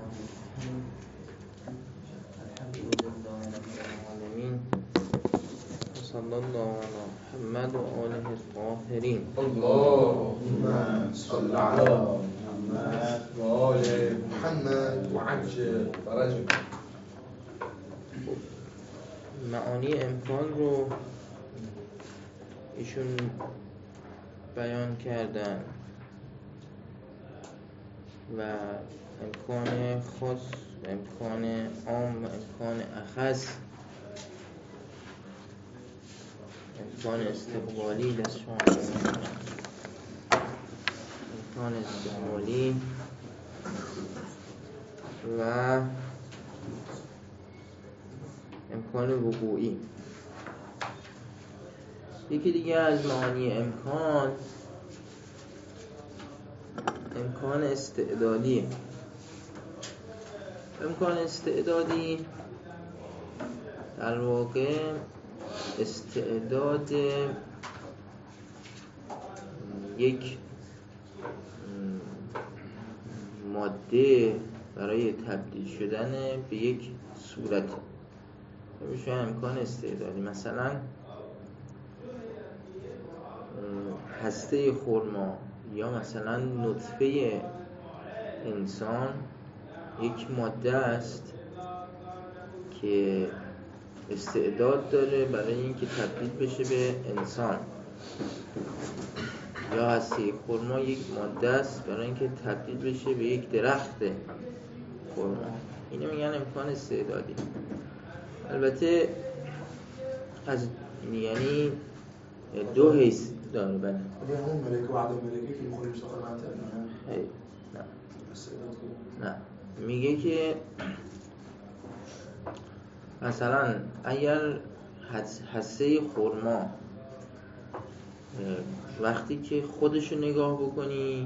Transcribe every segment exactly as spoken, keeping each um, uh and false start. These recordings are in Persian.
العالمين صلى الله على محمد وآله الطاهرين. اللهم صل على محمد وآل محمد وعجل فرجهم. معانی امکان رو ایشون بیان کردن و امکان خاص، امکان عام و امکان اخص، امکان استقبالی دست شما امکان استقبالی و امکان وقوعی. یکی دیگه از معانی امکان امکان استعدادی. امکان استعدادی در واقع استعداد یک ماده برای تبدیل شدن به یک صورت میشه امکان استعدادی. مثلا هسته خرما یا مثلا نطفه انسان یک ماده است که استعداد داره برای اینکه تبدیل بشه به انسان، یا هسته خرما یک ماده است برای اینکه تبدیل بشه به یک درخت خرما. اینو میگن امکان استعدادی. البته از یعنی دو حیث داره. بله اون ملکه و عدم ملکه که میخوریم ساخر منطقه نه نه میگه که مثلا اگر هسته خرما وقتی که خودشو نگاه بکنی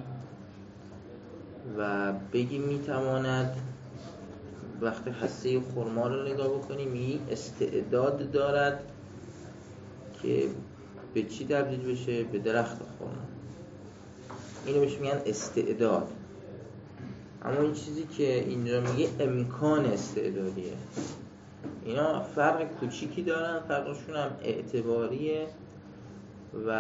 و بگی میتواند، وقتی هسته خرما رو نگاه بکنی میگی استعداد دارد که به چی تبدیل بشه؟ به درخت خرما. اینو بهش میگن استعداد. اما این چیزی که اینجا میگه امکان استعدادیه. اینا فرق کوچیکی دارن، فرقشون هم اعتباریه و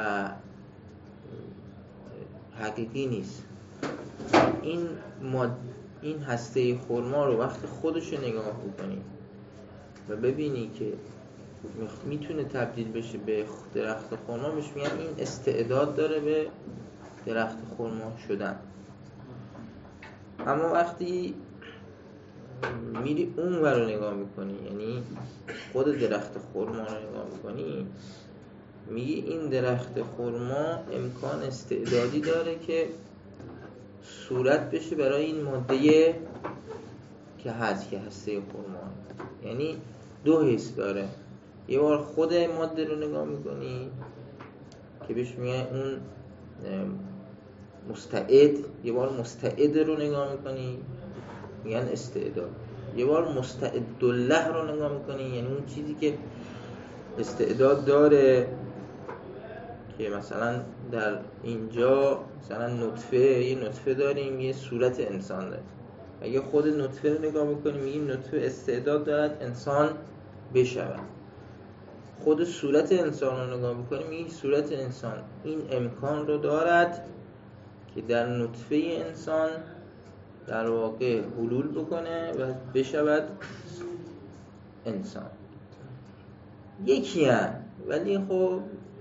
حقیقی نیست. این ماد این هسته خرما رو وقتی خودشو نگاه بکنی و ببینی که میتونه تبدیل بشه به درخت خرما، بهش میگن این استعداد داره به درخت خرما شدن. اما وقتی میری اون ور رو نگاه میکنی، یعنی خود درخت خرما رو نگاه میکنی، میگی این درخت خرما امکان استعدادی داره که صورت بشه برای این ماده که هست، که هسته خرما. یعنی دو حس داره. یه بار خود ماده رو نگاه میکنی که بهش میگن اون مستعد، یه بار مستعد رو نگاه میکنی میگن استعداد، یه بار مستعد الله رو نگاه میکنی یعنی اون چیزی که استعداد داره که مثلا در اینجا مثلا نطفه، یه نطفه داریم یه صورت انسان داره. اگه خود نطفه رو نگاه میکنی میگیم نطفه استعداد دارد انسان بشود. خود صورت انسان رو نگاه میکنی میگیم صورت انسان این امکان رو دارد که در نطفه انسان در واقع حلول بکنه و بشود انسان. یکی هم ولی خب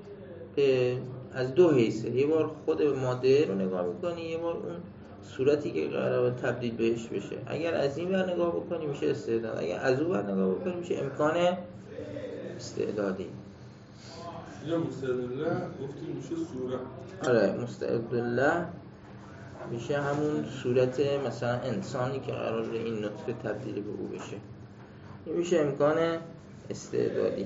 از دو حیثه. یه بار خود ماده رو نگاه میکنی، یه بار اون صورتی که قراره تبدیل بهش بشه. اگر از این ور نگاه بکنی میشه استعداد، اگر از اون ور نگاه بکنی میشه امکان استعدادی. یا مستعدالله گفتیم میشه صورت. آره مستعدالله میشه همون صورت مثلا انسانی که قراره این نطفه تبدیل به او بشه. این میشه امکان استعدادی.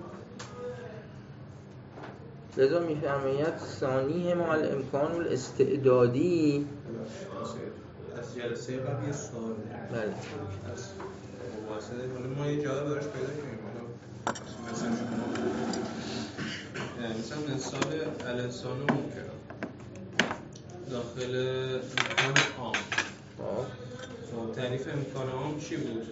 لذا میفرماید ثانیه مع الامکان الاستعدادی. از جلسه قبل یه سوال بله از مواصله ما یه جالب براش پیدا کنیم. مثلا مثلا مثال الانسان ممکن داخل امکان عام خب تعریف امکان عام چی بود؟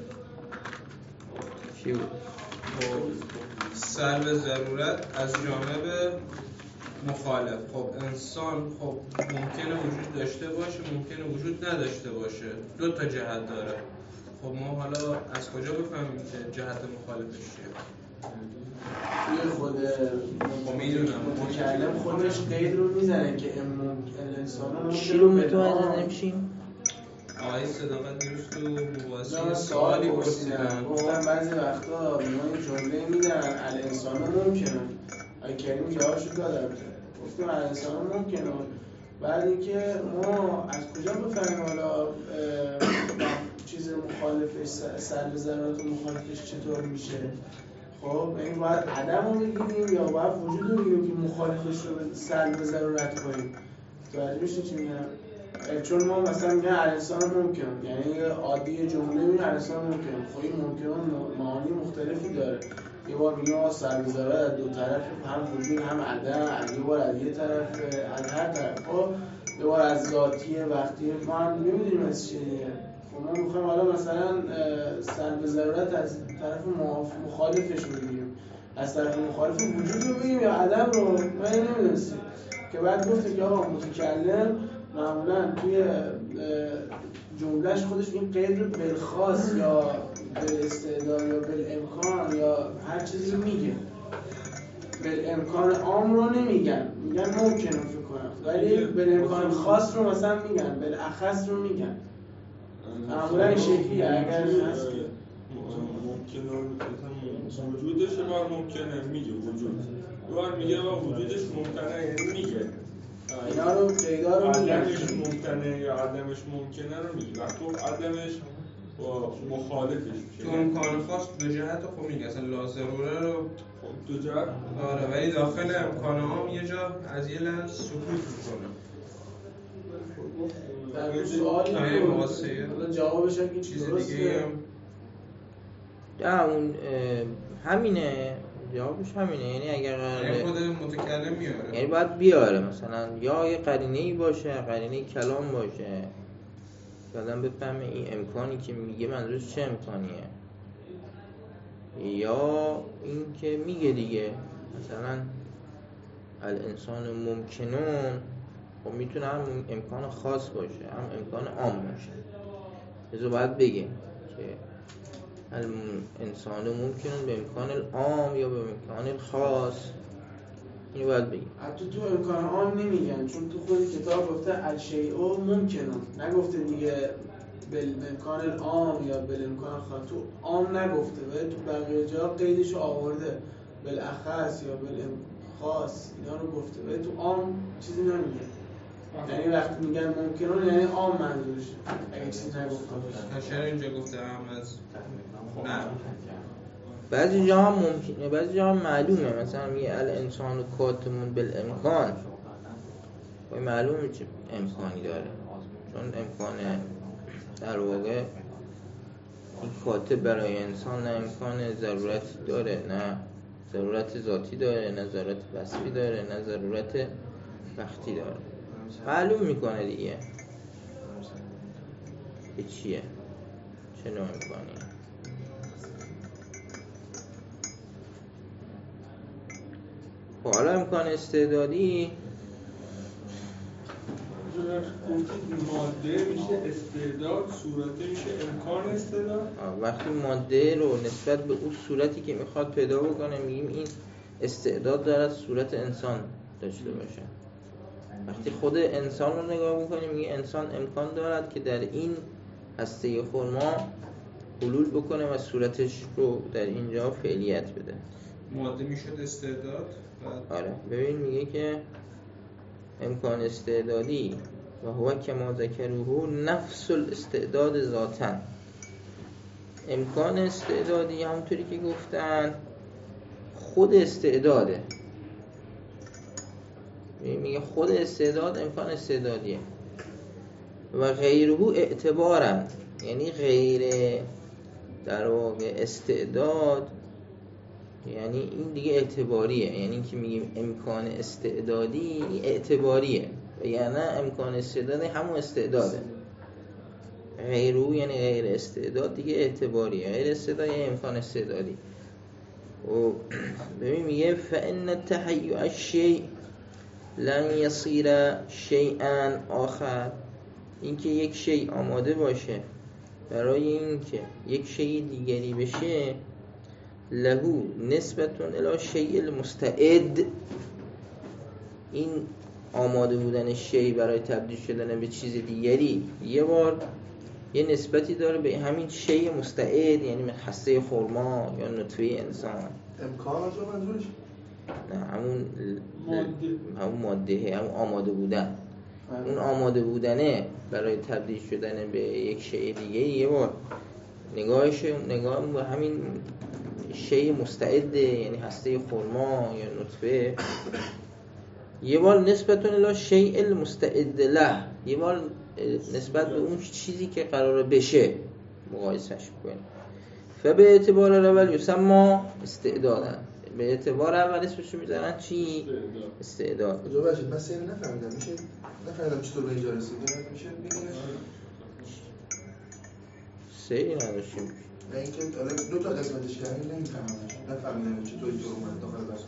چی بود؟ خب سلب ضرورت از جانب مخالف. خب انسان خب ممکنه وجود داشته باشه، ممکنه وجود نداشته باشه، دو تا جهت داره. خب ما حالا از کجا بفهمیم که جهت مخالفش چیه؟ توی خود متکلم خودش قید رو میزنه که انسان چی رو متوجه نمیشیم؟ آقای صداقت درست و مباحثی من سوالی سوالی پرسیدن. پرسیدن گفتم بعضی وقتا ما این جمله میدن الانسان ممکنه. آقای کریم جوابشو دادم گفتم الانسان ممکنه. بعد اینکه ما از کجا بفهمیم حالا چیز مخالفش سلب ضرورت و مخالفش چطور میشه؟ خب این باید عدم رو بگیریم یا باید وجود رو بگیریم که مخالفش رو سلب ضرورت کنیم؟ توجه میشه چی میگم؟ چون ما مثلا میگن الانسان ممکن، یعنی عادی جمله میگن الانسان ممکن. خب این ممکن معانی مختلفی داره. یه بار میگه ما سلب ضرورت از دو طرف، هم وجود هم عدم، یه بار از یه طرف از هر طرف، خب یه بار از ذاتی وقتی ما هم نمیدونیم از چیه. خب ما میخوایم حالا مثلا سلب ضرورت از طرف مخالفش رو بگیریم، از طرف مخالف وجود رو بگیریم یا عدم رو، من نمیدونستیم که بعد گفته که آقا متکلم معمولا توی جملهش خودش این قید رو بالخاص یا بالاستعداد یا بالامکان یا هر چیزی میگه. بالامکان عام رو نمیگن، میگن ممکنه فکر کنم، ولی بالامکان خاص رو مثلا میگن، بالاخص رو میگن. معمولا این شکلیه. اگر هست که ممکنه وجودش بار ممکنه میگه وجود بار میگه و وجودش ممکنه یعنی میگه اینا رو قیدا رو میگن. عدمش ممکنه یا عدمش ممکنه رو میگه. وقتی عدمش با مخالفش میشه. تو امکان خاص دو جهت خب میگه اصلا لا ضروره رو خب دو جهت آره، ولی داخل امکان عام یه جا از یه لحظه سکوت میکنه. در سوالی که جوابش هم که چیز دیگه هم اون همینه، جوابش همینه. یعنی اگر یعنی خود متکلم میاره، یعنی باید بیاره مثلا یا یه قرینه‌ای باشه، قرینه کلام باشه که آدم بفهمه این امکانی که میگه منظورش چه امکانیه، یا این که میگه دیگه مثلا الانسان ممکنون، خب میتونه هم امکان خاص باشه هم امکان عام باشه. لذا باید بگه که الانسان ممکنون به امکان العام یا به امکان خاص. اینو باید بگیم. حتی تو امکان عام نمیگن، چون تو خود کتاب گفته الشیء ممکنون، نگفته دیگه بالامکان العام یا بالامکان خاص. تو عام نگفته ولی تو بقیه جا قیدشو آورده، بالاخص یا بالخاص اینا رو گفته ولی تو عام چیزی نمیگه. یعنی وقتی میگن ممکنون یعنی عام منظورشه اگه چیزی نگفته باشه. چرا اینجا گفته هم از نه بعضی جا هم ممکنه، بعضی جا هم معلومه. مثلا میگه الانسان کاتمون بالامکان، خب معلومه چه امکانی داره، چون امکان در واقع این کاتب برای انسان نه امکان ضرورت داره، نه ضرورت ذاتی داره، نه ضرورت وصفی داره، نه ضرورت وقتی داره. معلوم میکنه دیگه که چیه، چه نوع امکانیه. خب حالا امکان استعدادی ماده میشه استعداد، صورته میشه امکان استعداد. وقتی ماده رو نسبت به اون صورتی که میخواد پیدا بکنه میگیم این استعداد دارد صورت انسان داشته باشه. وقتی خود انسان رو نگاه بکنیم میگه انسان امکان دارد که در این هسته خرما حلول بکنه و صورتش رو در اینجا فعلیت بده. ماده میشد استعداد. آره ببین میگه که امکان استعدادی و هو کما ذکروه نفس الاستعداد ذاتن. امکان استعدادی همونطوری که گفتن خود استعداده. میگه خود استعداد امکان استعدادیه و غیره اعتبارن، یعنی غیر در واقع استعداد یعنی این دیگه اعتباریه. یعنی که میگیم امکان استعدادی اعتباریه و یعنی امکان استعدادی همون استعداده. غیرو یعنی غیر استعداد دیگه اعتباریه، غیر استعداد یعنی امکان استعدادی. و ببین میگه فإن التهيؤ الشيء لن يصير شيئا آخر، اینکه یک شیء آماده باشه برای اینکه یک شیء دیگری بشه، لهو نسبتون الی شیء المستعد، این آماده بودن شیء برای تبدیل شدن به چیز دیگری یه بار یه نسبتی داره به همین شیء مستعد، یعنی هسته خرما یا نطفه انسان. امکان از اون منظورش؟ نه همون ماده. همون ماده، همون آماده بودن. اون آماده بودنه برای تبدیل شدن به یک شیء دیگه یه بار نگاهش نگاه به همین شیء مستعد، یعنی هسته خرما یا نطفه، یه بار نسبتون الی شیء المستعد له، یه بار نسبت به اون چیزی که قراره بشه مقایسش کنیم. فبه اعتبار اول یسمى استعدادا، به اعتبار اول اسمشو میذارن چی؟ استعداد. کجا باشید؟ من سینی نفهمیدم، میشه نفهمیدم چطور به اینجا رسیده، میشه بگید سیری نداشتیم. نه اینکه حالا دو تا قسمتش کردیم نمیفهممش، نفهمیدم چطوری تو اومد داخل بحث.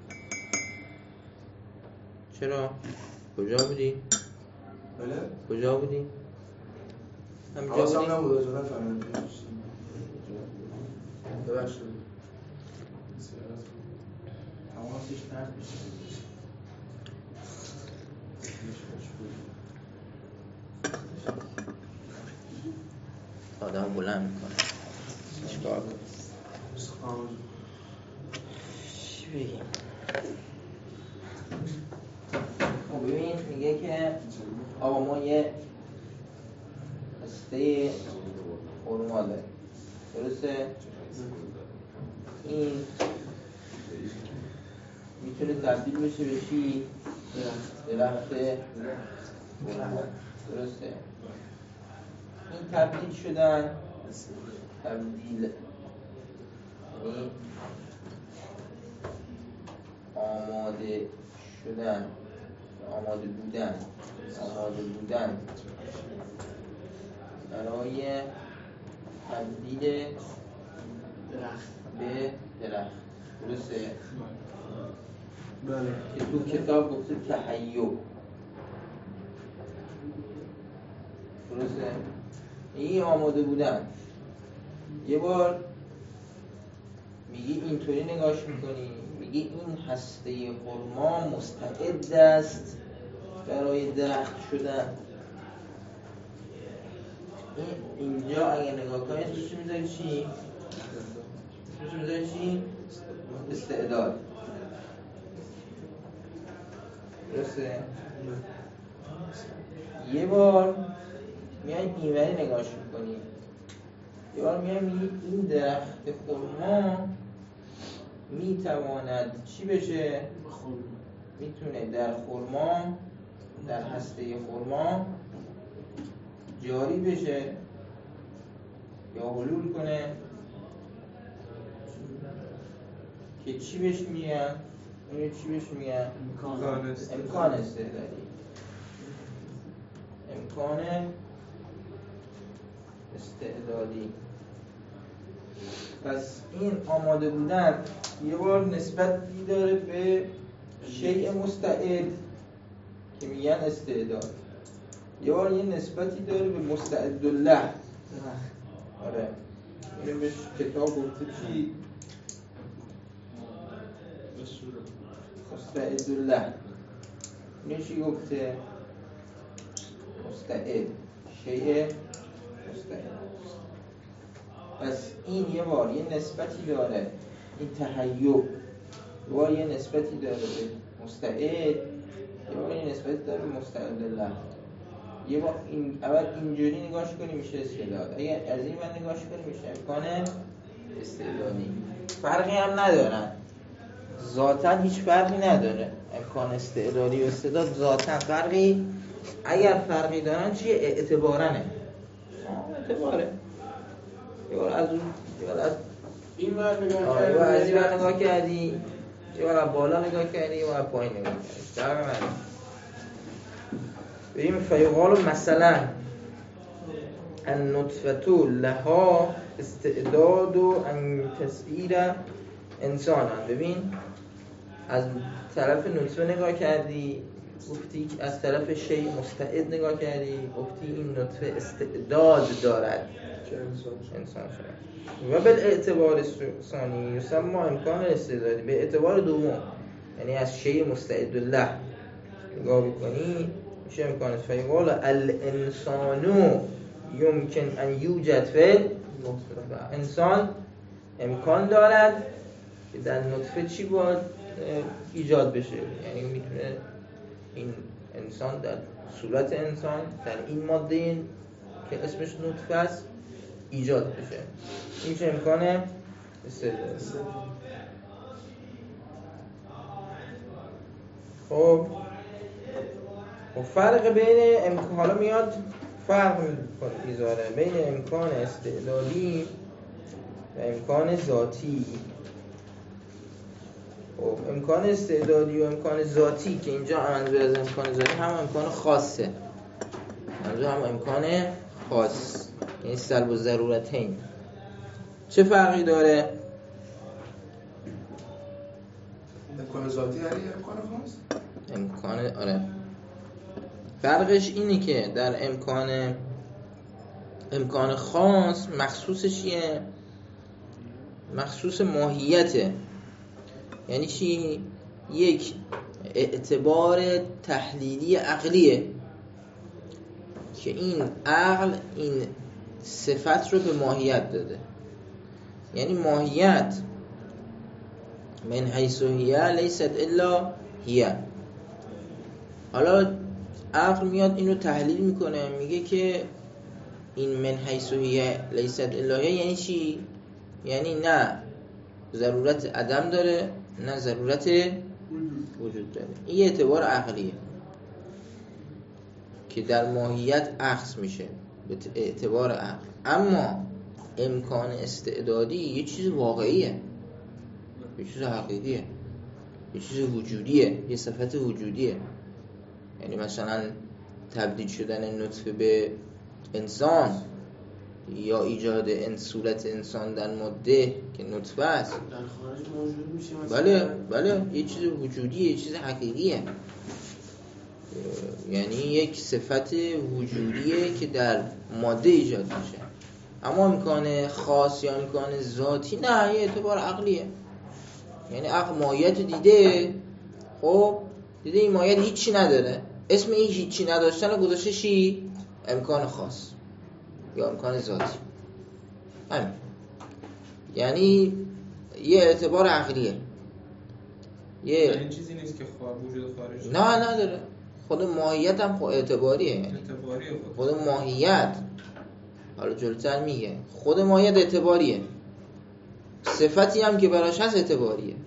چرا؟ کجا بودی؟ بله؟ کجا بودی؟ همینجا حواسم بودی؟ نبود اجا نفهمیدم. ببخشید. حواسش پرت میشه. آدم بلند میکنه. چیکار کنم؟ چی بگیم؟ خب ببین میگه که آقا ما یه هسته خرما داریم، درسته؟ این میتونه تبدیل بشه به چی؟ درخت خرما، درسته؟ این تبدیل شدن تبدیل یعنی آماده شدن، آماده بودن آماده بودن برای تبدیل درخت به درخت، درسته؟ بله. که تو کتاب گفته تهیع، درسته؟ این آماده بودن. یه بار میگی اینطوری نگاش میکنی، میگی این هسته خرما مستعد است برای درخت شدن. این اینجا اگه نگاه کنی اسمش میذاری چی؟ اسمش میذاری چی؟ استعداد، درسته؟ یه بار میای اینوری نگاش میکنی، یه بار میای میگی این درخت خرما میتواند چی بشه؟ میتونه در خرما، در هسته خرما جاری بشه یا حلول کنه که چی بهش میگن؟ اینو چی بهش میگن؟ امکان استعدادی. امکان استعدادی. پس این آماده بودن یه بار نسبتی داره به شیء مستعد که میگن استعداد، یه بار یه نسبتی داره به مستعد الله. آره اینو بهش کتاب گفته چی؟ مستعد الله. اینو چی گفته؟ مستعد، شیء مستعد. پس این یه بار یه نسبتی داره، این تهیع یه بار یه نسبتی داره به مستعد، یه بار یه نسبتی داره به مستعد الله. یه بار این اول اینجوری نگاش کنی میشه استعداد، اگر از این من نگاش کنی میشه امکان استعدادی. فرقی هم ندارن، ذاتاً هیچ فرقی نداره امکان استعدادی و استعداد، ذاتاً فرقی اگر فرقی دارن چیه؟ اعتبارنه. اعتباره. یه بار از اون یه بار از این ور نگاه یه بار از این ور نگاه کردی، یه بار از بالا نگاه کردی، یه بار از پایین نگاه کردی. در من ببین فیقال مثلا النطفه لها استعداد ان تصیر انسانا. ببین از طرف نطفه نگاه کردی، گفتی از طرف شی مستعد نگاه کردی، گفتی این نطفه استعداد دارد چه انسان انسان شد. و بالاعتبار ثانی یسمى امکان استعدادی، به اعتبار دوم یعنی از شی مستعد له نگاه بکنی میشه امکان فیقال الانسانو یمکن ان یوجد فی انسان امکان دارد که در نطفه چی باید ایجاد بشه، یعنی میتونه این انسان در صورت انسان در این ماده این که اسمش نطفه است ایجاد بشه. این میشه امکان استعداد. خب و فرق بین امکان، حالا میاد فرق میذاره بین امکان استعدادی و امکان ذاتی. خب امکان استعدادی و امکان ذاتی که اینجا منظور از امکان ذاتی هم امکان خاصه، منظور هم امکان خاص یعنی سلب و ضرورتین. چه فرقی داره؟ امکان ذاتی یعنی امکان خاص؟ امکان آره فرقش اینه که در امکان امکان خاص مخصوصش چیه؟ مخصوص ماهیته. یعنی چی؟ یک اعتبار تحلیلی عقلیه که این عقل این صفت رو به ماهیت داده. یعنی ماهیت من حیث هی لیست الا هی. حالا عقل میاد اینو تحلیل میکنه، میگه که این من حیث هی لیست الا هی یعنی چی؟ یعنی نه ضرورت عدم داره نه ضرورت وجود داره. این اعتبار عقلیه که در ماهیت اخذ میشه به اعتبار عقل. اما امکان استعدادی یه چیز واقعیه، یه چیز حقیقیه، یه چیز وجودیه، یه صفت وجودیه. یعنی مثلا تبدیل شدن نطفه به انسان یا ایجاد این صورت انسان در ماده که نطفه است در خارج موجود میشه مثلا. بله بله یه چیز وجودیه، یه چیز حقیقیه، یعنی یک صفت وجودیه که در ماده ایجاد میشه. اما امکان خاص یا امکان ذاتی نه، یه اعتبار عقلیه. یعنی عقل ماهیت دیده، خب دیده این ماهیت هیچی نداره، اسم این هیچی نداشتن گذاشته چی؟ امکان خاص یا امکان ذاتی. همین یعنی یه اعتبار عقلیه. یه این چیزی نیست که خواه وجود خارج نه نداره. خود ماهیت هم خود اعتباریه، یعنی اعتباریه خود ماهیت. حالا جلوتر میگه خود ماهیت اعتباریه، صفتی هم که براش هست اعتباریه.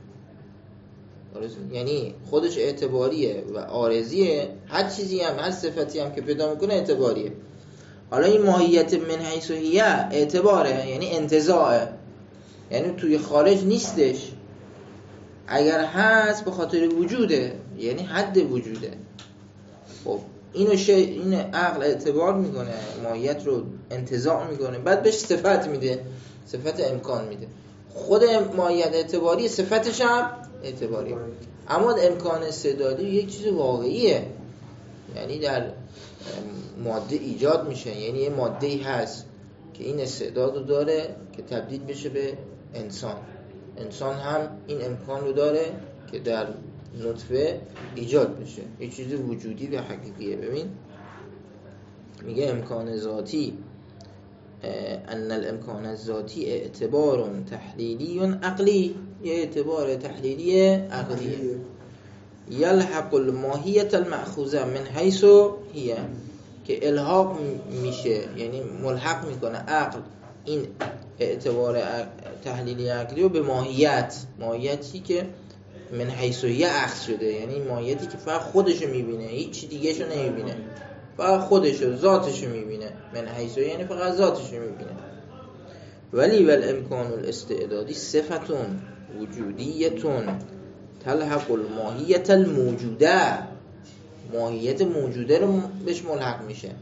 یعنی خودش اعتباریه و عارضیه، هر چیزی هم هر صفتی هم که پیدا میکنه اعتباریه. حالا این ماهیت من حیث هی اعتباره، یعنی انتزاعه، یعنی توی خارج نیستش، اگر هست به خاطر وجوده، یعنی حد وجوده. خب اینو شه این عقل اعتبار میکنه، ماهیت رو انتزاع میکنه، بعد بهش صفت میده، صفت امکان میده. خود ماهیت اعتباری، صفتش هم اعتباریه. اما امکان استعدادی یک چیز واقعیه، یعنی در ماده ایجاد میشه، یعنی یه ماده‌ای هست که این استعداد رو داره که تبدیل بشه به انسان. انسان هم این امکان رو داره که در نطفه ایجاد بشه، یه چیز وجودی و حقیقیه. ببین میگه امکان ذاتی، ان الامکان الذاتی اعتبار تحلیلی عقلی، یه اعتبار تحلیلی عقلیه. یلحق الماهیت المأخوذه من حیث هی، که الحاق میشه یعنی ملحق میکنه عقل این اعتبار تحلیلی عقلی رو به ماهیت، ماهیتی که من حیث هی اخذ شده، یعنی ماهیتی که فقط خودشو میبینه، هیچ دیگه شو نمیبینه، فقط خودشو ذاتشو میبینه. من حیث هی یعنی فقط ذاتشو میبینه. ولی والامکان الاستعدادی صفتون وجودیتون تلحق الماهیت الموجوده، ماهیت موجوده رو بهش ملحق میشه.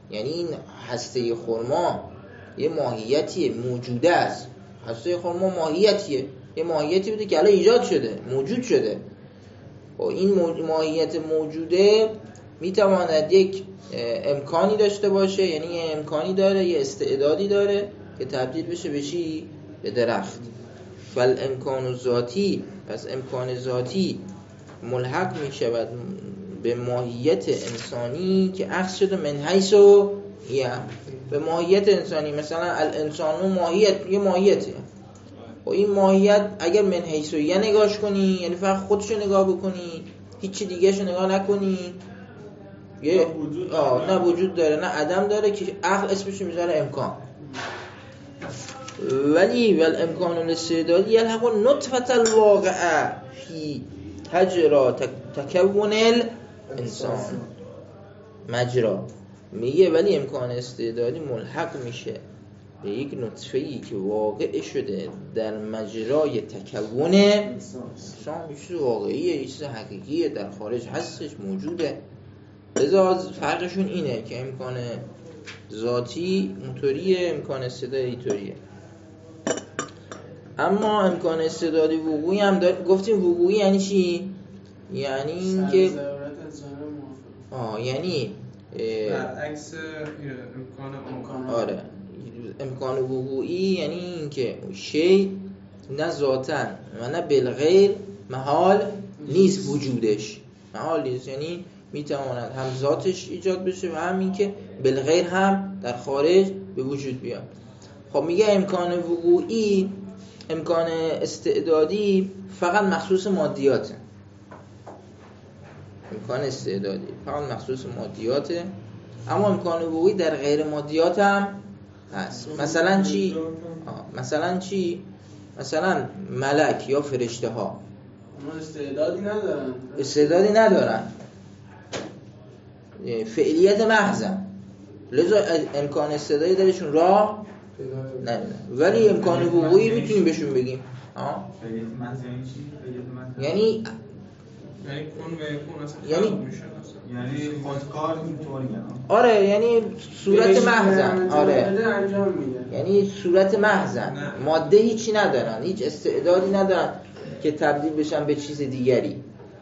یعنی این هسته خرما یه ماهیتیه موجوده است. هسته خرما ماهیتیه، یه ماهیتی بوده که الان ایجاد شده، موجود شده. و این ماهیت موجوده میتواند یک امکانی داشته باشه، یعنی یه امکانی داره، یه استعدادی داره که تبدیل بشه به چی؟ به درخت. فل امکان ذاتی، پس امکان ذاتی ملحق میشود به ماهیت انسانی که اخذ شده من حیث و یه به ماهیت انسانی. مثلا الانسان ماهیت، یه ماهیته و این ماهیت اگر من حیث و یه نگاش کنی، یعنی فقط خودشو نگاه بکنی، هیچی دیگه شو نگاه نکنی، یه آه نه وجود داره نه عدم داره که عقل اسمشو میذاره امکان. ولی ول امکان الاستعدادی یلحق نطفه الواقعه فی تجرا تکون الانسان مجرا. میگه ولی امکان استعدادی ملحق میشه به یک نطفه‌ای که واقع شده در مجرای تکون انسان. یه چیز واقعیه، یه چیز حقیقیه، در خارج هستش، موجوده. لذا فرقشون اینه که امکان ذاتی موتوریه، امکان استعدادی ایتوریه. اما امکان استعدادی وقوعی هم داریم. گفتیم وقوعی یعنی چی؟ یعنی اینکه آه یعنی برعکس امکان آره امکان وقوعی یعنی اینکه شی نه ذاتاً و نه بالغیر محال نیست وجودش، محال نیست، یعنی میتواند هم ذاتش ایجاد بشه و هم اینکه بالغیر هم در خارج به وجود بیاد. خب میگه امکان وقوعی، امکان استعدادی فقط مخصوص مادیاته. امکان استعدادی فقط مخصوص مادیاته، اما امکان وقوعی در غیر مادیات هم هست. مثلا چی؟ آه. مثلا چی؟ مثلا ملک یا فرشته ها استعدادی ندارن، استعدادی ندارن، فعلیت محضن، لذا امکان استعدادی درشون راه نداره. ولی امکان وقوعی میتونیم بهشون بگیم ها فعلیت محض یعنی چی؟ فعلیت محض یعنی یعنی کن و یکون اصلا یعنی خلق میشن یعنی خودکار اینطوری یعنی آره یعنی صورت محضن، آره انجام میدن، یعنی صورت محضن، ماده هیچی ندارن، هیچ استعدادی ندارن که تبدیل بشن به چیز دیگری.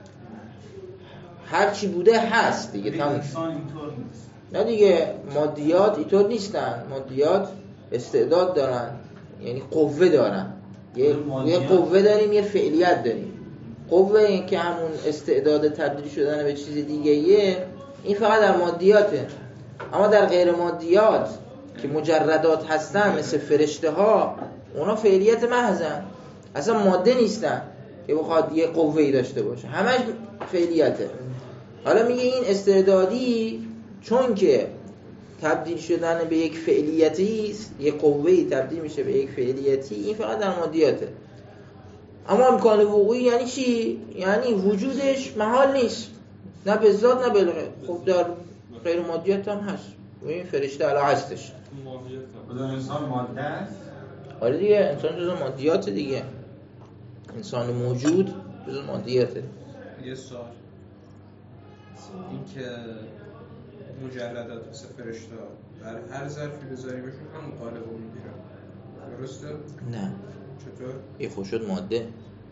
هر چی بوده هست دیگه، تموم. انسان اینطور نیست. نه دیگه، مادیات اینطور نیستن. مادیات استعداد دارن، یعنی قوه دارن. یه یه قوه داریم، یه فعلیت داریم. قوه این که همون استعداد تبدیل شدن به چیز دیگه یه، این فقط در مادیاته. اما در غیر مادیات که مجردات هستن مثل فرشته ها، اونا فعلیت محضن، اصلا ماده نیستن که بخواد یه قوه‌ای داشته باشه، همش فعلیته. حالا میگه این استعدادی چون که تبدیل شدن به یک فعلیتی است، یک قوه‌ای تبدیل میشه به یک فعلیتی، این فقط در مادیاته. اما امکان وقوعی یعنی چی؟ یعنی وجودش محال نیست، نه به ذات نه بالغیر. خب در غیر مادیات هم هست. این فرشته الان هستش. خدا انسان ماده است. آره دیگه، انسان جزء مادیات دیگه. انسان موجود جزء مادیاته. یه سوال، این که مجردات مثل فرشته در هر ظرفی بذاری بهشون هم قالب رو میگیرن، درسته؟ نه. چطور؟ این خود شد ماده،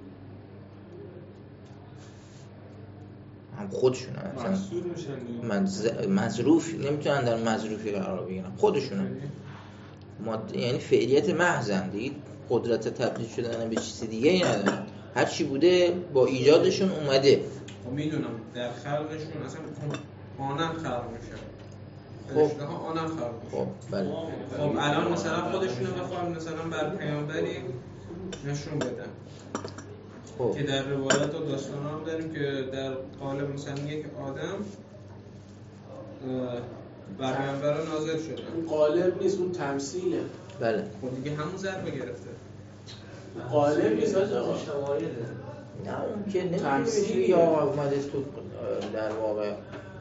هم خودشون هم محصول میشن مز... مظروف، نمیتونن در مظروفی قرار بگیرن، خودشون هم ماده، یعنی فعلیت محضن دیگه، قدرت تبدیل شدن به چیز دیگه ای ندارن. هر چی بوده با ایجادشون اومده. خب میدونم در خلقشون اصلا آنم خلق میشه، فرشته ها آنم خلق میشه. خب بله. خب الان مثلا خودشونو بخوام مثلا بر پیامبری نشون بدن، خب که در روایت و داستان هم داریم که در قالب مثلا یک آدم بر پیامبر نازل شده. اون قالب نیست، اون تمثیله. بله. خب دیگه همون ضربه گرفته. قالب نیست آقا. نه اون که نمیشه یا اومده تو در واقع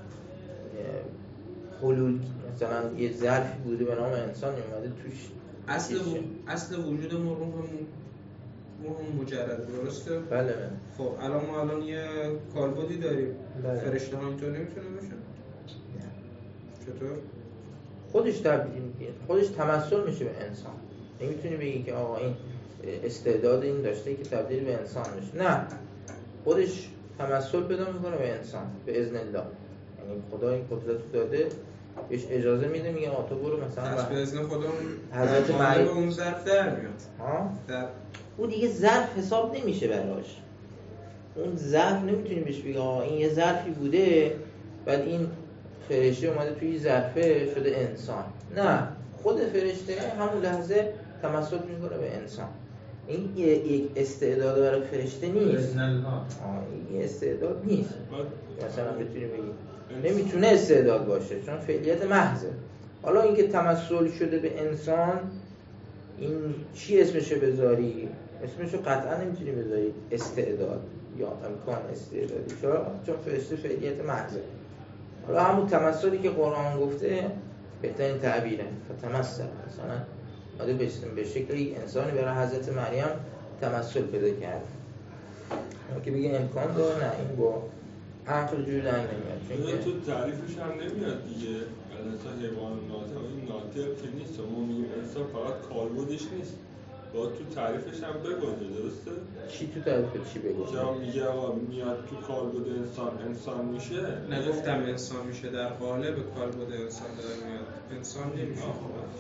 حلول، مثلا یه ظرفی بوده به نام انسان اومده توش. اصل و... اصل وجود ما روح روح مجرد، درسته؟ بله بله. خب الان ما الان یه کالبدی داریم. بله. فرشته ها اینطور نمیتونه باشن؟ نه. چطور؟ خودش تبدیل میشه، خودش تمثل میشه به انسان. نمیتونی بگی که آقا این استعداد این داشته که تبدیل به انسان میشه، نه، خودش تمثل پیدا میکنه به انسان به اذن الله. یعنی خدا این قدرت داده، بهش اجازه میده، میگه آقا تو برو مثلا پس به اذن خدا حضرت مریم به اون ظرف در میاد. ها در اون دیگه ظرف حساب نمیشه براش. اون ظرف نمیتونی بهش بگی آقا این یه ظرفی بوده بعد این فرشته اومده توی ظرفه شده انسان. نه، خود فرشته همون لحظه تمثل میکنه به انسان. این یک استعداد برای فرشته نیست. این استعداد نیست مثلا بتونی بگی نمیتونه استعداد باشه، چون فعلیت محضه. حالا اینکه تمثل شده به انسان، این چی اسمشه بذاری؟ اسمشو قطعا نمیتونی بذاری استعداد یا امکان استعدادی، چرا؟ چون فرشته فعلیت محضه. حالا همون تمثلی که قرآن گفته بهترین تعبیره، فتمثل، مثلا اومده به شکل یک انسانی برای حضرت مریم تمثل پیدا کرد. اما که بگه امکان داره، نه، این با عقل جور در نمیاد. چون تو تعریفش هم نمیاد دیگه. مثلا حیوان ناطق، این ناطق که نیست، ما میگیم انسان فقط کالبدش نیست، باید تو تعریفش هم بگوزه، درسته؟ چی تو تعریف چی بگوزه؟ که میگه آقا میاد تو کالبد انسان انسان میشه. نگفتم انسان میشه، در قالب کالبد انسان داره میاد، انسان نمیشه.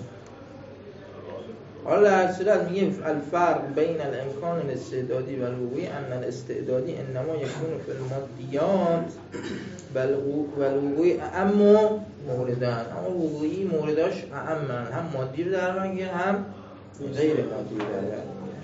حالا در صورت میگه الفرق بین الامکان الاستعدادی و الوقوعی ان الاستعدادی انما یکون فی المادیات و الوقوعی اعم موردن. اما وقوعی مورداش اعمن، هم مادی رو در میگه هم غیر مادی رو در میگه.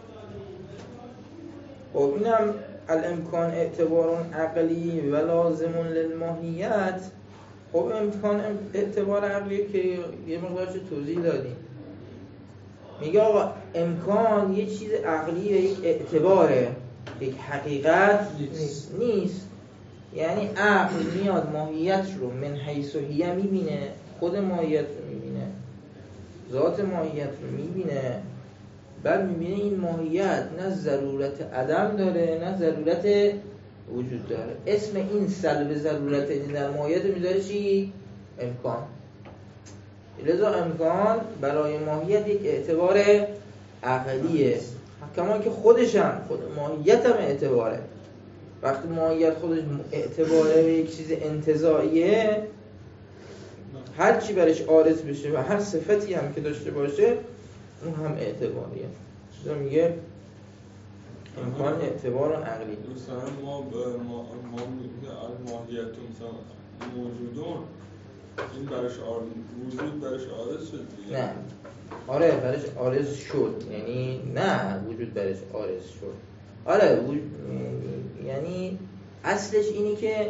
خب اینم الامکان اعتبار عقلی و لازم للماهیت. خب امکان اعتبار عقلی که یه مقدارش توضیح دادیم. میگه آقا امکان یه چیز عقلی و یک اعتباره، یک حقیقت نیست. نیست یعنی عقل میاد ماهیت رو من حیث و هیه میبینه، خود ماهیت رو میبینه، ذات ماهیت رو میبینه، بعد میبینه این ماهیت نه ضرورت عدم داره نه ضرورت وجود داره. اسم این سلب ضرورت در ماهیت میذاره چی؟ امکان. لذا امکان برای ماهیت یک اعتبار عقلیه، کما که خودش هم خود ماهیت هم اعتباره. وقتی ماهیت خودش اعتباره به یک چیز انتزاعیه، هر چی برش عارض بشه و هر صفتی هم که داشته باشه اون هم اعتباریه. لذا میگه امکان اعتبار عقلی. مثلا ما ما ما ماهیت مثلا موجودون این برش عارض، وجود برش عارض شد دیگه. نه، آره برش عارض شد، یعنی نه وجود برش عارض شد. آره وجود... یعنی اصلش اینی که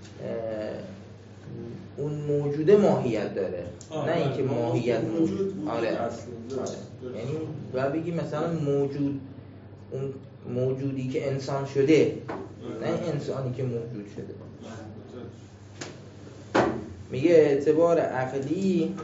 اون موجوده ماهیت داره، نه اینکه ماهیت موجود. آره, آره. یعنی باید بگی مثلا موجود، اون موجودی که انسان شده، نه انسانی که موجود شده. میگه اعتبار عقلی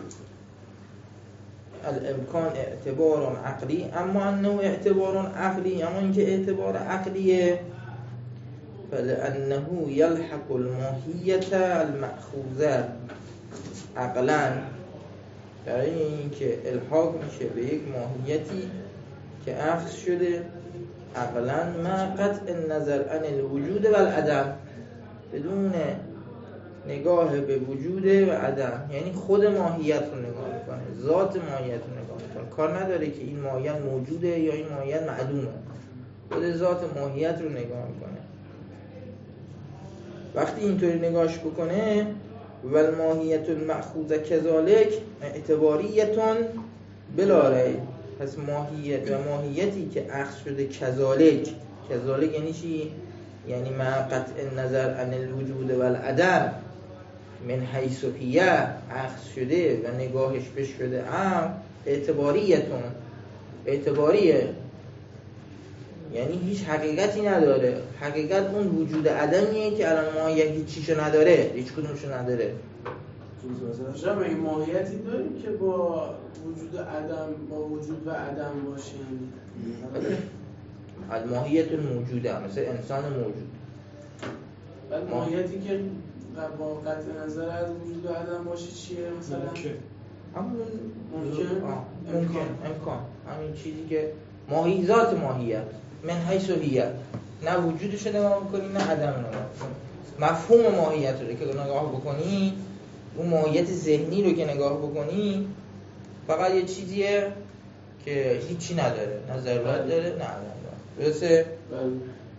الامکان اعتبار عقلی، اما انه اعتبار عقلی، اما اینکه اعتبار عقلیه فلانه یلحق الماهیت المأخوذه عقلا، برای اینکه الحاق میشه به یک ماهیتی که اخذ شده عقلا ما قطع النظر عن الوجود و العدم، بدون نگاه به وجود و عدم. یعنی خود ماهیت رو نگاه میکنه، ذات ماهیت رو نگاه میکنه، کار نداره که این ماهیت موجوده یا این ماهیت معدومه، خود ذات ماهیت رو نگاه میکنه. وقتی اینطوری نگاهش بکنه و الماهیت المأخوذه کذالک اعتباریتون بلا ریب، پس ماهیت و ماهیتی که اخذ شده کذالک، کذالک یعنی چی؟ یعنی ما قطع نظر عن الوجود و العدم من حیث و هیه اخذ شده و نگاهش بش شده هم اعتباریتون، اعتباریه، یعنی هیچ حقیقتی نداره. حقیقت اون وجود عدمیه که الان ماهیت هیچ چیشو نداره، هیچ کدومشو نداره. مثلا این ماهیتی داریم که با وجود عدم، با وجود و عدم باشیم. الماهیت موجوده، مثل انسان موجود. بعد ماهیتی که با قطع نظر از وجود و عدم باشه چیه مثلا؟ همون ممکن؟ آه، ممکن امکان همین چیزی که ماهی ذات ماهیت من حیث و هیت، نه وجودش رو نگاه میکنی نه عدم رو نگاه میکنی. مفهوم ماهیت رو که نگاه بکنی، اون ماهیت ذهنی رو که نگاه بکنی فقط یه چیزیه که هیچی نداره، نه ضرورت داره نه عدم داره. درسته؟ بله.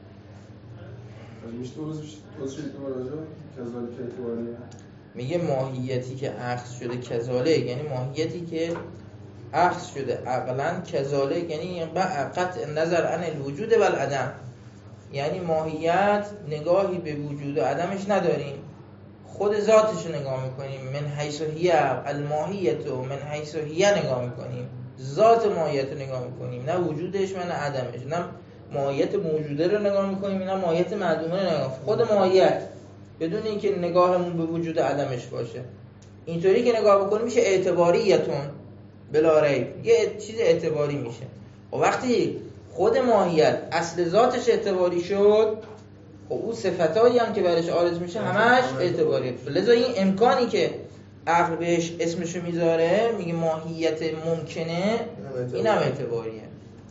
میشه توضیح توضیح دوباره راجع به کذالک اعتباریه؟ میگه ماهیتی که اخذ شده کذالک، یعنی ماهیتی که اخذ شده عقلاً کذالک، یعنی قطع نظر عن الوجود و العدم، یعنی ماهیت نگاهی به وجود و عدمش نداریم، خود ذاتش رو نگاه میکنیم. من حیث و هی الماهیت و من حیث و هی نگاه میکنیم، ذات ماهیت رو نگاه میکنیم، نه وجودش نه عدمش، نه ماهیت موجوده رو نگاه میکنیم نه ماهیت معدومه رو نگاه، خود ماهیت بدون اینکه نگاهمون به وجود عدمش باشه. اینطوری که نگاه بکنیم میشه اعتباریتون بلا ریب، یه چیز اعتباری میشه. و وقتی خود ماهیت اصل ذاتش اعتباری شد، خب اون صفتایی هم که برش عارض میشه همش اعتباریه. لذا این امکانی که عقل بهش اسمشو میذاره میگه ماهیت ممکنه، این هم اعتباریه.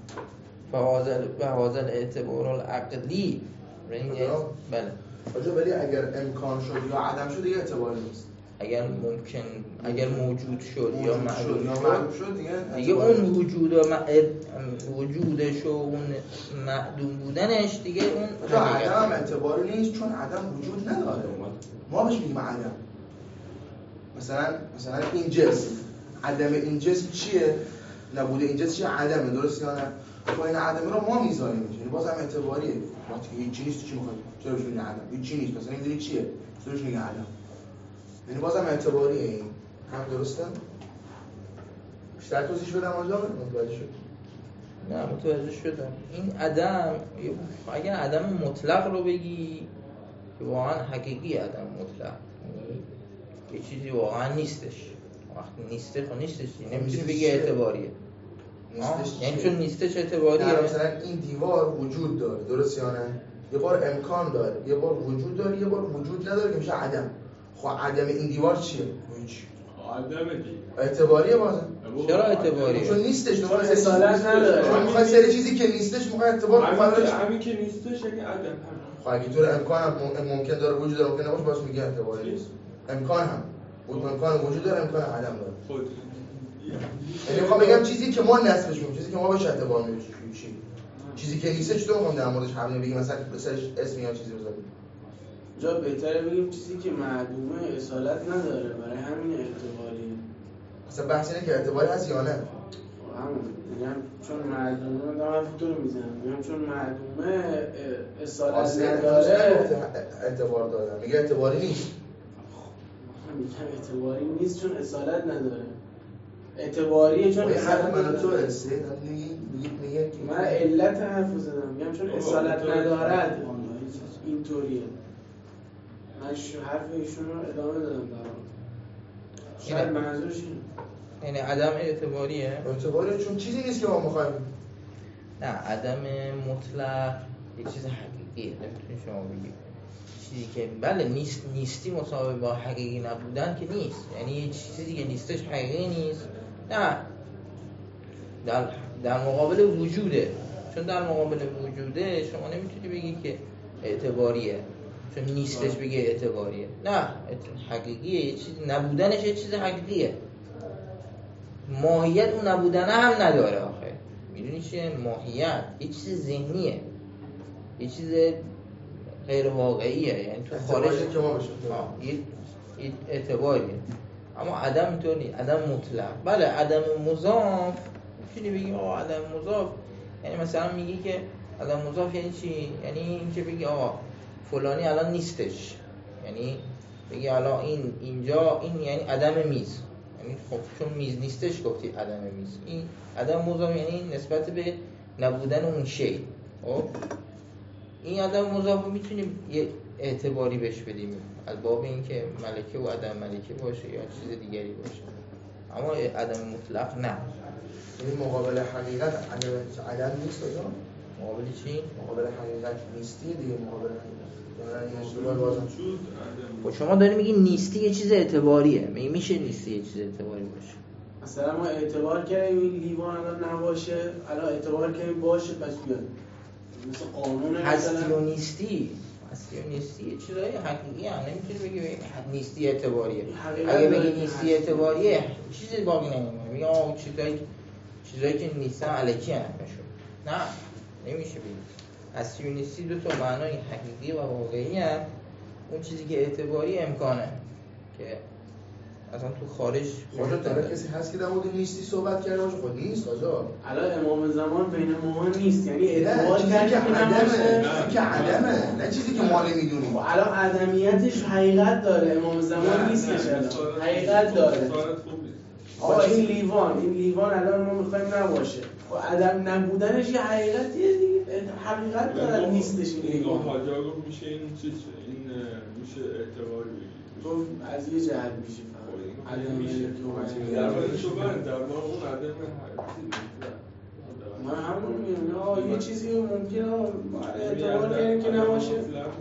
و حاضر اعتبار العقلی بله. آجا ولی اگر امکان شد یا عدم شد دیگه اعتباری نیست. اگر ممکن، اگر موجود شد یا معلوم شد, شد دیگه, دیگه اون وجود و وجودش و اون معدوم بودنش دیگه اون آجا عدم هم اعتباری نیست چون عدم وجود نداره. ما بهش میگیم عدم. مثلا مثلا این جسم، عدم این جسم چیه؟ نبوده این جسم چیه؟ عدمه، درست یا نه؟ خب این عدمه رو ما میذاریم، یعنی باز هم اعتباریه. وقتی که هیچ نیست چی میخواد؟ چرا بهش میگن عدم؟ هیچ نیست، مثلا میدونی چیه؟ چرا بهش میگن عدم؟ یعنی باز هم اعتباریه. این هم درسته؟ بیشتر توضیح بدم آنجا متوجه شد؟ نه متوجه شدم. این عدم اگر عدم مطلق رو بگی که واقعا حقیقی عدم مطلق، یعنی یه چیزی واقعا نیستش، وقتی نیسته خب نیستش، نمیتونی بگی اعتباریه. نیستش یعنی چون نیستش اعتباریه. نه مثلا این دیوار وجود داره، درست یا نه؟ یه بار امکان داره، یه بار وجود داره، یه بار وجود نداره که میشه عدم. خب عدم این دیوار چیه؟ هیچ. عدمه دیگه. اعتباریه بازم. چرا اعتباریه؟ چون نیستش، چون اصالت نداره. چون میخوای سری چیزی که نیستش میخوای اعتبار همین که همین که نیستش اگه عدم هم. خب اگه طور امکان هم ممکن داره وجود داره ممکن نباشه باز میگه اعتباری نیست. امکان هم امکان وجود داره امکان عدم داره. خود یعنی میخوام بگم چیزی که ما نصبش میگیم، چیزی که ما بهش اعتبار میدیم چی؟ چیزی که نیستش تو میخوام در موردش حرف بگیم، مثلا بسرش اسم یا چیزی بذاریم. جا بهتره بگیم چیزی که معدومه اصالت نداره، برای همین اعتباریه. مثلا بحث اینه که اعتباری هست یا نه؟ همون میگم چون معدومه، دارم فکر میزنم میگم چون معدومه اصالت نداره اعتبار داره، میگه اعتباری نیست. میگم اعتباری نیست چون اصالت نداره. اعتباریه چون اصالت نداره. من تو نداره. اسه میگی میگه من علت حرف زدم، میگم چون اصالت ندارد اینطوریه. من حرف ایشون رو ادامه دادم برام. شاید منظورش اینه. یعنی عدم اعتباریه؟ اعتباریه چون چیزی نیست که ما می‌خوایم. نه عدم مطلق یک چیز حقیقیه، نمیتونی شما بگید چیزی که بله نیست نیستی مساوی با حقیقی نبودن که نیست، یعنی یه چیزی که نیستش حقیقی نیست. نه در در مقابل وجوده، چون در مقابل وجوده شما نمیتونی بگی که اعتباریه چون نیستش بگی اعتباریه. نه حقیقیه، یه چیز نبودنش یه چیز حقیقیه. ماهیت اون نبودن هم نداره. آخه میدونی چیه ماهیت؟ یه چیز ذهنیه، یه چیز غیر واقعیه، یعنی تو خارج که ما بشه یه اعتباریه. اما عدم اینطور نیست، عدم مطلق. بله عدم مضاف میتونی بگی آقا عدم مضاف یعنی مثلا میگی که عدم مضاف یعنی چی؟ یعنی اینکه بگی آقا فلانی الان نیستش، یعنی بگی الان این اینجا این یعنی عدم میز، یعنی خب چون میز نیستش گفتی عدم میز. این عدم مضاف یعنی نسبت به نبودن اون شی. خب این عدم مضاف میتونیم یه اعتباری بهش بدیم از باب اینکه ملکه و عدم ملکه باشه یا چیز دیگری باشه، اما عدم مطلق نه. یعنی مقابل حقیقت عدم عدم نیست آیا؟ مقابل چی؟ مقابل حقیقت نیستی دیگه مقابل حقیقت. یعنی اشتباه بازم خب شما داری میگی نیستی یه چیز اعتباریه، میگی میشه نیستی یه چیز اعتباری باشه. مثلا ما اعتبار کردیم این لیوان الان نباشه، الان اعتبار کردیم باشه پس بیاد مثل قانون هستی و نیستی هستی و نیستی چیزای حقیقی هم نمیتونی بگی نیستی اعتباریه. اگه بگی نیستی اعتباریه چیزی باقی نمیمونه، میگم آقا چیزایی چیزایی که نیستن الکی هم نشون. نه نمیشه بگی. هستی و نیستی دو تا معنای حقیقی و واقعی هم. اون چیزی که اعتباری امکانه که اصلا تو خارج خودت داره کسی هست که در مورد نیستی صحبت کرده باشه؟ خود نیست آجا. الان امام زمان بین ما نیست، یعنی نه اعتبار چیزی کرد که که عدمه، نباشه. چیزی که عدمه، نه چیزی که ما نمیدونیم. الان عدمیتش حقیقت داره، امام زمان نیستش الان حقیقت داره. آقا این لیوان این لیوان الان ما میخوایم نباشه، خب عدم نبودنش یه حقیقتیه دیگه، حقیقت داره نیستش این لیوان. این حاجا گفت میشه این چیز این میشه اعتباری بگید گفت از یه جهت میشه فقط عدمیه که در واقع شبه در واقع اون عدم من همون میگم آه یه چیزی ممکنه اعتبار کنیم که نباشه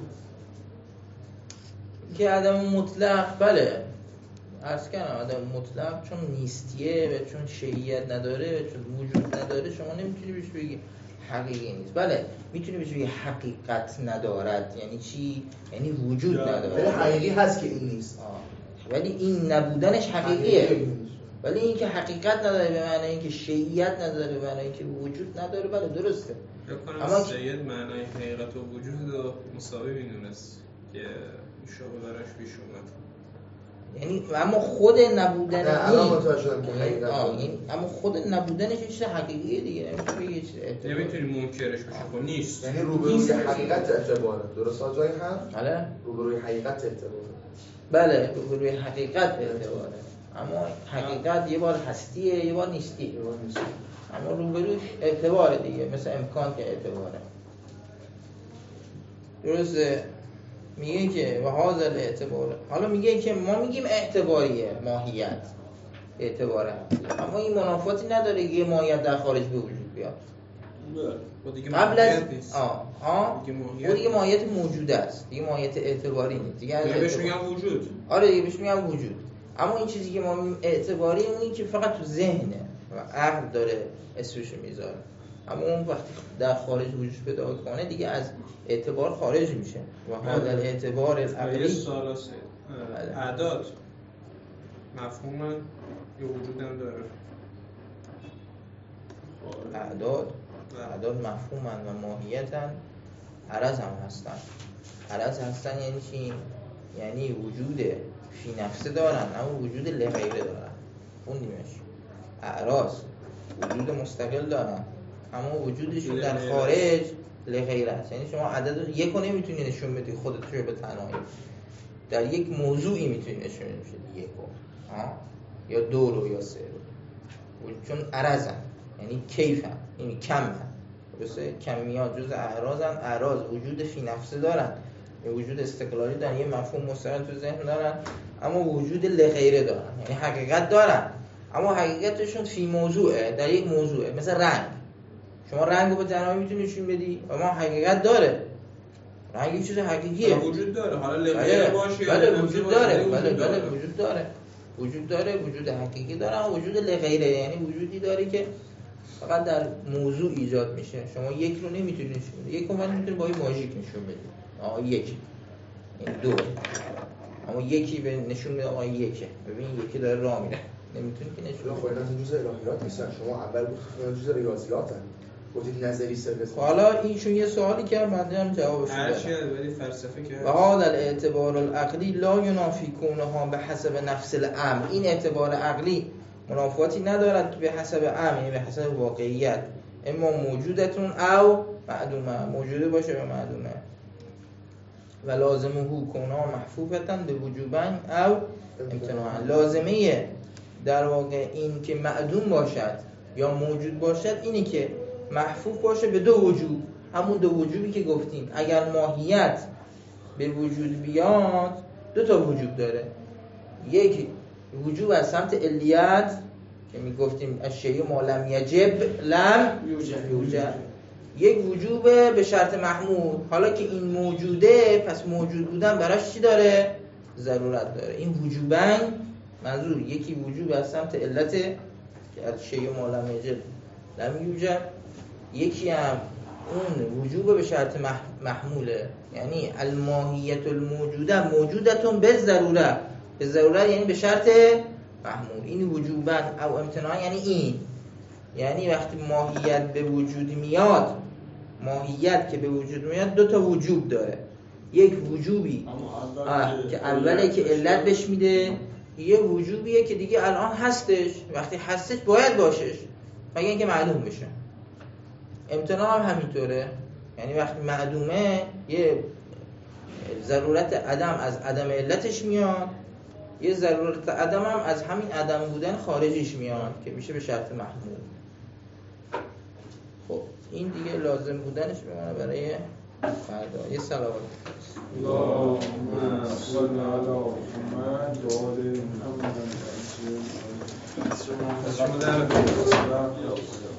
که عدم مطلق بله عرض کردم عدم مطلق چون نیستیه و چون شیعیت نداره و چون وجود نداره شما نمیتونی بهش بگی حقیقی نیست. بله میتونی بهش بگی حقیقت ندارد. یعنی چی؟ یعنی وجود نداره. ولی حقیقی هست که این نیست. آه. ولی این نبودنش حقیقیه. ولی اینکه حقیقت نداره به معنی اینکه شیعیت نداره به معنی اینکه وجود نداره بله درسته. اما سید معنای حقیقت و وجود رو مساوی میدونست که مشابه براش پیش اومد. یعنی اما خود نبودن نه الان متوجه شدم که حقیقت یعنی اما خود نبودنش چیز حقیقیه دیگه. نمیتونی یه چیز اعتبار نمیتونی منکرش بشه خب نیست. یعنی روبروی حقیقت اعتباره. درست آجای هم؟ بله روبروی حقیقت اعتباره. بله روبروی حقیقت اعتباره. اما حقیقت یه بار هستیه یه بار نیستی. یه بار نیستی. اما روبروش اعتباره دیگه مثل امکان که اعتباره. درسته میگه که و حاضر اعتبار. حالا میگه که ما میگیم اعتباریه ماهیت اعتباره اما این منافاتی نداره یه ماهیت در خارج به وجود بیاد. قبل از آه آه دیگه, دیگه ماهیت موجوده است دیگه ماهیت اعتباری نیست دیگه بهش میگم وجود. آره دیگه بهش میگم وجود. اما این چیزی که ما میگیم اعتباری اونی که فقط تو ذهنه و عقل داره اسمشو میذاره. اما اون وقتی در خارج وجود پیدا کنه دیگه از اعتبار خارج میشه و حالا اعتبار العقلی سوال است. اعداد مفهومن یا وجودم داره؟ اعداد اعداد مفهومن و ماهیتن عرض هم هستن. عرض هستن یعنی چی؟ یعنی وجود فی نفسه دارن اما وجود لغیره دارن. خوندیمش اعراض وجود مستقل دارن اما وجودشون در خارج لغیره است. یعنی شما عدد یک رو نمیتونی نشون بدی خودت رو به تنهایی در یک موضوعی میتونی نشون بدی یک رو یا دو رو یا سه رو چون عرضن یعنی کیفن یعنی کمن. درسته کمیات جز اعراضن. اعراض وجود فی نفسه دارن یه وجود استقلالی دارن یه مفهوم مستقل تو ذهن دارن اما وجود لغیره دارن یعنی حقیقت دارن اما حقیقتشون فی موضوعه در یک موضوعه. مثل رنگ شما رنگ رو به تنهایی میتونی نشون بدی اما حقیقت داره. رنگ یه چیز حقیقیه وجود داره حالا لغیره باشه یا بله وجود داره بله بله وجود داره وجود داره وجود حقیقی داره اما وجود لغیره یعنی وجودی داره که فقط در موضوع ایجاد میشه. شما یک رو نمیتونی نشون بدی یک رو من میتونی با این ماژیک نشون بدی آقا یک این دو اما یکی به نشون میده آقا یکه ببین یکی داره راه میره نمیتونی که نشون بدی. خب اینا جزء الهیات نیستن. شما اول گفتید جزء ریاضیاتن گفتید نظری سرویس. حالا اینشون یه سوالی که من هم جوابش هر چی ولی فلسفه که و هذا الاعتبار العقلی لا ینافی کونها به حسب نفس الامر. این اعتبار عقلی منافاتی ندارد به حسب امر یعنی به حسب واقعیت اما موجودتون او معدومه موجوده باشه و معدومه و لازمه کونها محفوفتن به وجوبن او امتناعا. لازمه در واقع این که معدوم باشد یا موجود باشد اینه که محفوف باشه به دو وجوب. همون دو وجوبی که گفتیم اگر ماهیت به وجود بیاد دو تا وجوب داره. یک وجوب از سمت علیت که میگفتیم الشیء ما لم یجب لم یوجد. یک وجوب به شرط محمود. حالا که این موجوده پس موجود بودن براش چی داره؟ ضرورت داره. این وجوبن منظور یکی وجوب از سمت علت از شیء ما لم یجد لم یوجد. یکی هم اون وجوب به شرط محموله، یعنی الماهیت الموجوده موجودتون به ضروره، به ضروره یعنی به شرط محمول. این وجوبا او امتناع یعنی این، یعنی وقتی ماهیت به وجود میاد، ماهیت که به وجود میاد دو تا وجوب داره. یک وجوبی که اوله که علت بهش میده، یه وجوبیه که دیگه الان هستش، وقتی هستش باید باشش مگه اینکه معلوم بشه. امتناع هم همینطوره، یعنی وقتی معدومه یه ضرورت عدم از عدم علتش میاد، یه ضرورت عدم هم از همین عدم بودن خارجش میاد که میشه به شرط محمول. خب این دیگه لازم بودنش میمونه برای فردا. یه صلوات اللهم صل علی محمد و آل محمد.